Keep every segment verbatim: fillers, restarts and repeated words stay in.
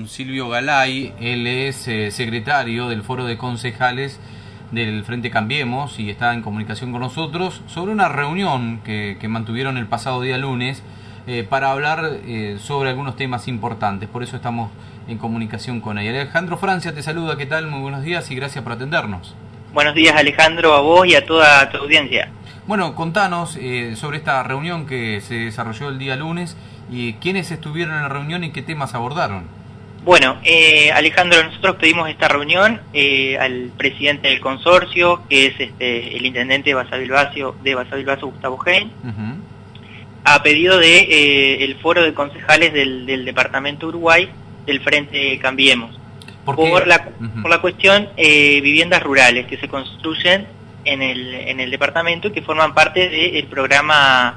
con Silvio Galay. Él es eh, secretario del Foro de Concejales del Frente Cambiemos y está en comunicación con nosotros sobre una reunión que, que mantuvieron el pasado día lunes eh, para hablar eh, sobre algunos temas importantes. Por eso estamos en comunicación con él. Alejandro Francia te saluda, ¿qué tal? Muy buenos días y gracias por atendernos. Buenos días, Alejandro, a vos y a toda tu audiencia. Bueno, contanos eh, sobre esta reunión que se desarrolló el día lunes y quiénes estuvieron en la reunión y qué temas abordaron. Bueno, eh, Alejandro, nosotros pedimos esta reunión eh, al presidente del consorcio, que es este, el intendente de Basavilbaso, de Basavilbaso, Gustavo Hein, uh-huh. a pedido de eh, el Foro de Concejales del, del Departamento Uruguay del Frente Cambiemos. ¿Por, por, la, uh-huh. por la cuestión eh, viviendas rurales que se construyen en el, en el departamento y que forman parte del programa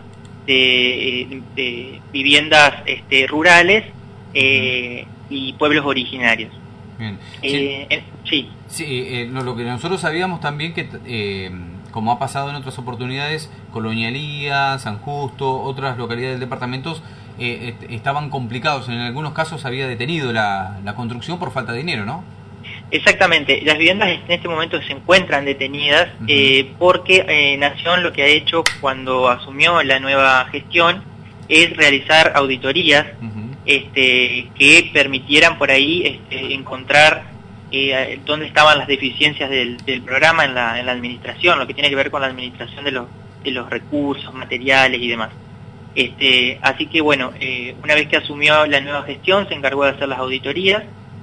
de, de viviendas este, rurales eh, y pueblos originarios. Bien. Eh, sí, eh, sí. sí eh, no, lo que nosotros sabíamos también que, eh, como ha pasado en otras oportunidades, Colonialía, San Justo, otras localidades del departamento eh, est estaban complicados. En algunos casos había detenido la, la construcción por falta de dinero, ¿no? Exactamente, las viviendas en este momento se encuentran detenidas uh-huh. eh, porque eh, Nación lo que ha hecho cuando asumió la nueva gestión es realizar auditorías uh-huh. este, que permitieran por ahí este, encontrar eh, dónde estaban las deficiencias del, del programa en la, en la administración, lo que tiene que ver con la administración de los, de los recursos, materiales y demás. Este, así que bueno, eh, una vez que asumió la nueva gestión se encargó de hacer las auditorías.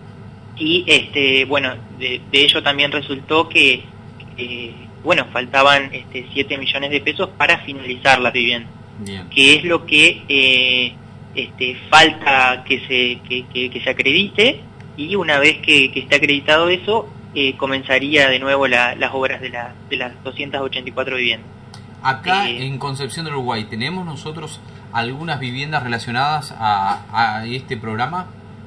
Y este bueno, de, de ello también resultó que eh, bueno, faltaban este, siete millones de pesos para finalizar la vivienda. Bien. Que es lo que eh, este, falta que se, que, que, que se acredite, y una vez que, que esté acreditado eso, eh, comenzaría de nuevo la, las obras de, la, de las doscientas ochenta y cuatro viviendas. Acá eh, en Concepción del Uruguay, ¿tenemos nosotros algunas viviendas relacionadas a, a este programa?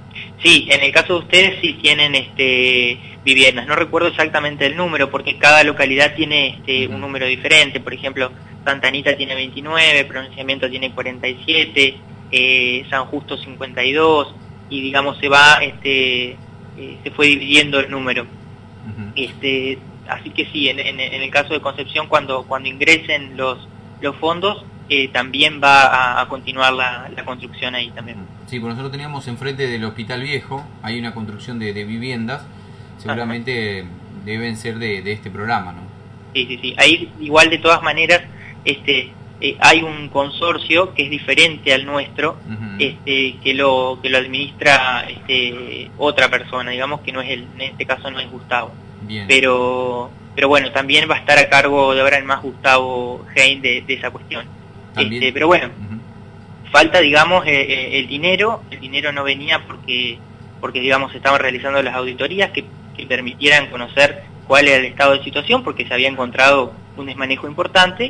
Sí, en el caso de ustedes sí tienen este, viviendas. No recuerdo exactamente el número porque cada localidad tiene este, un número diferente. Por ejemplo, Santa Anita tiene veintinueve, Pronunciamiento tiene cuarenta y siete, eh, San Justo cincuenta y dos, y digamos se va, este, eh, se fue dividiendo el número. Uh-huh. Este, así que sí, en, en, en el caso de Concepción, cuando, cuando ingresen los, los fondos, eh, también va a, a continuar la, la construcción ahí también. Sí, pues nosotros teníamos enfrente del Hospital Viejo, hay una construcción de, de viviendas, seguramente Ajá. deben ser de, de este programa, ¿no? Sí, sí, sí. Ahí igual de todas maneras este, eh, hay un consorcio que es diferente al nuestro, uh-huh. este, que lo que lo administra este, otra persona, digamos que no es el, en este caso no es Gustavo. Bien. Pero, pero bueno, también va a estar a cargo de ahora en más Gustavo Hein de, de esa cuestión. Este, pero bueno. Uh-huh. Falta, digamos, eh, eh, el dinero. El dinero no venía porque, porque digamos, se estaban realizando las auditorías que, que permitieran conocer cuál era el estado de situación, porque se había encontrado un desmanejo importante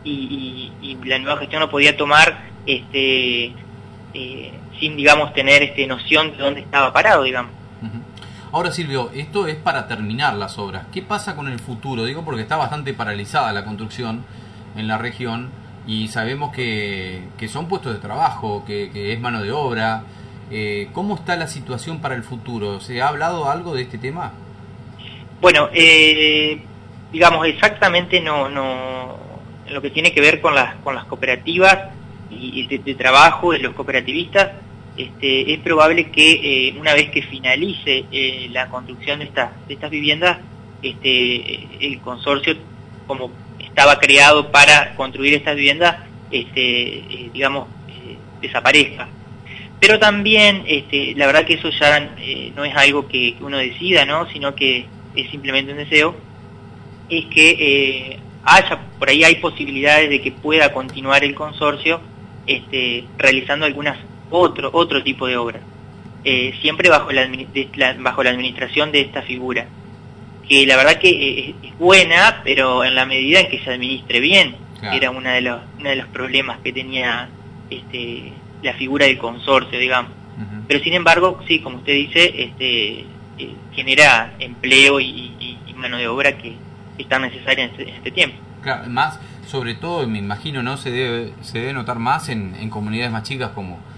y, y, y la nueva gestión no podía tomar este eh, sin, digamos, tener este noción de dónde estaba parado, digamos. Uh-huh. Ahora, Silvio, esto es para terminar las obras. ¿Qué pasa con el futuro? Digo, porque está bastante paralizada la construcción en la región. Y sabemos que, que son puestos de trabajo, que, que es mano de obra. Eh, ¿Cómo está la situación para el futuro? ¿Se ha hablado algo de este tema? Bueno, eh, digamos, exactamente no, no, en lo que tiene que ver con las, con las cooperativas y de, de trabajo de los cooperativistas, este, es probable que eh, una vez que finalice eh, la construcción de estas, de estas viviendas, este, el consorcio, como estaba creado para construir estas viviendas, este, eh, digamos, eh, desaparezca. Pero también, este, la verdad que eso ya eh, no es algo que, que uno decida, ¿no? Sino que es simplemente un deseo, es que eh, haya, por ahí hay posibilidades de que pueda continuar el consorcio este, realizando algunas otro, otro tipo de obras, eh, siempre bajo la, la, bajo la administración de esta figura, que la verdad que es buena, pero en la medida en que se administre bien. Claro. Era una de los, uno de los problemas que tenía este, la figura del consorcio, digamos. Uh-huh. Pero sin embargo, sí, como usted dice, este, eh, genera empleo y, y, y mano de obra que es tan necesaria en este, en este tiempo. Claro, más, sobre todo, me imagino, ¿no? Se debe, se debe notar más en, en comunidades más chicas como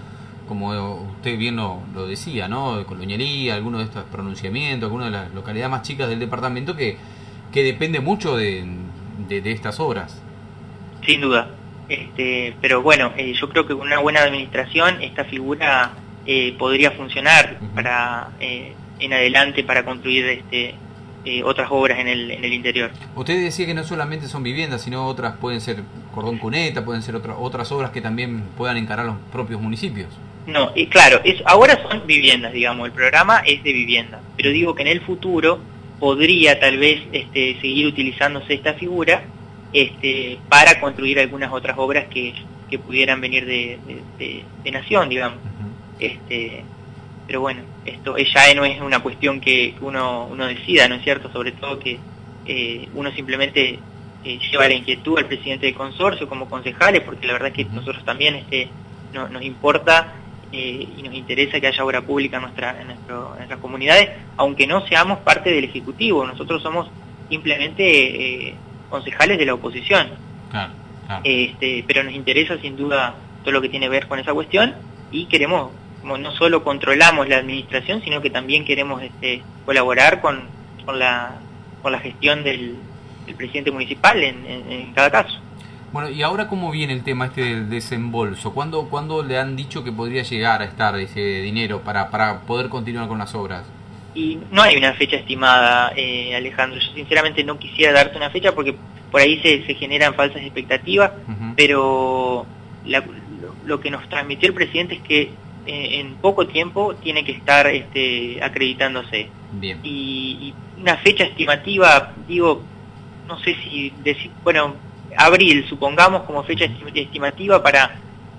como usted bien lo, lo decía, ¿no? De Colonialía, algunos de estos pronunciamientos, algunas de las localidades más chicas del departamento que, que depende mucho de, de, de estas obras. Sin duda. Este, pero bueno, eh, yo creo que con una buena administración esta figura eh, podría funcionar uh-huh. para eh, en adelante para construir este eh, otras obras en el en el interior. Usted decía que no solamente son viviendas, sino otras pueden ser cordón cuneta, pueden ser otra, otras obras que también puedan encarar los propios municipios. No, eh, claro, es, ahora son viviendas, digamos, el programa es de vivienda, pero digo que en el futuro podría tal vez este, seguir utilizándose esta figura este, para construir algunas otras obras que, que pudieran venir de, de, de, de nación, digamos. Uh-huh. este, pero bueno, esto ya no es una cuestión que uno, uno decida, ¿no es cierto? Sobre todo que eh, uno simplemente eh, lleva la inquietud al presidente del consorcio como concejales, porque la verdad es que uh-huh. nosotros también este, no, nos importa eh, y nos interesa que haya obra pública en, nuestra, en, nuestro, en nuestras comunidades, aunque no seamos parte del Ejecutivo, nosotros somos simplemente eh, concejales de la oposición. Claro, claro. Este, pero nos interesa sin duda todo lo que tiene que ver con esa cuestión y queremos, como no solo controlamos la administración, sino que también queremos este, colaborar con, con, la, con la gestión del, del presidente municipal en, en, en cada caso. Bueno, y ahora ¿cómo viene el tema este del desembolso? ¿Cuándo, ¿cuándo le han dicho que podría llegar a estar ese dinero para, para poder continuar con las obras? Y no hay una fecha estimada, eh, Alejandro. Yo sinceramente no quisiera darte una fecha porque por ahí se, se generan falsas expectativas, uh-huh. pero la, lo, lo que nos transmitió el presidente es que eh, en poco tiempo tiene que estar este, acreditándose. Bien. Y, y una fecha estimativa, digo, no sé si decir, bueno, abril, supongamos como fecha estimativa para,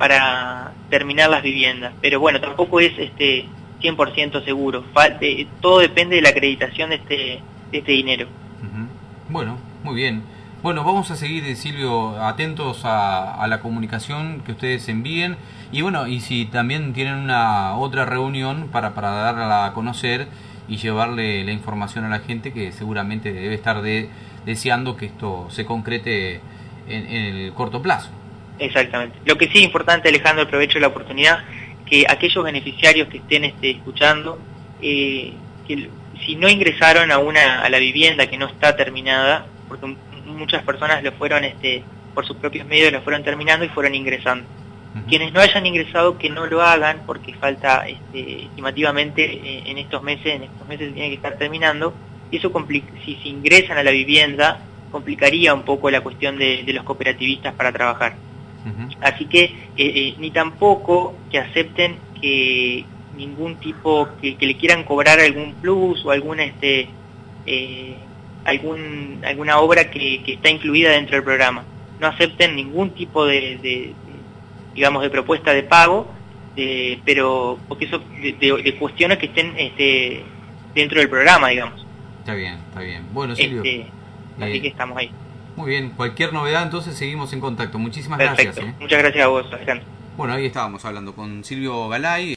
para terminar las viviendas, pero bueno, tampoco es este cien por ciento seguro. Falte, todo depende de la acreditación de este, de este dinero. Uh-huh. Bueno, muy bien. Bueno, vamos a seguir, Silvio, atentos a, a la comunicación que ustedes envíen. Y bueno, y si también tienen una otra reunión para, para darla a conocer y llevarle la información a la gente que seguramente debe estar de, deseando que esto se concrete en, en el corto plazo. Exactamente. Lo que sí es importante, Alejandro, aprovecho la oportunidad, que aquellos beneficiarios que estén este, escuchando, eh, que si no ingresaron a una a la vivienda que no está terminada, porque muchas personas lo fueron este, por sus propios medios lo fueron terminando y fueron ingresando. Uh-huh. Quienes no hayan ingresado, que no lo hagan, porque falta este, estimativamente eh, en estos meses, en estos meses tiene que estar terminando, y eso si se ingresan a la vivienda, complicaría un poco la cuestión de, de los cooperativistas para trabajar. Uh-huh. Así que eh, eh, ni tampoco que acepten que ningún tipo, que, que le quieran cobrar algún plus o algún este eh, algún alguna obra que, que está incluida dentro del programa. No acepten ningún tipo de, de, de digamos de propuesta de pago, de, pero porque eso de, de, de cuestiones que estén este dentro del programa, digamos. Está bien, está bien. Bueno, Silvio, este, así eh... que estamos ahí. Muy bien, cualquier novedad entonces seguimos en contacto. Muchísimas Perfecto. gracias. ¿eh? Muchas gracias a vos, Alejandro. Bueno, ahí estábamos hablando con Silvio Galay.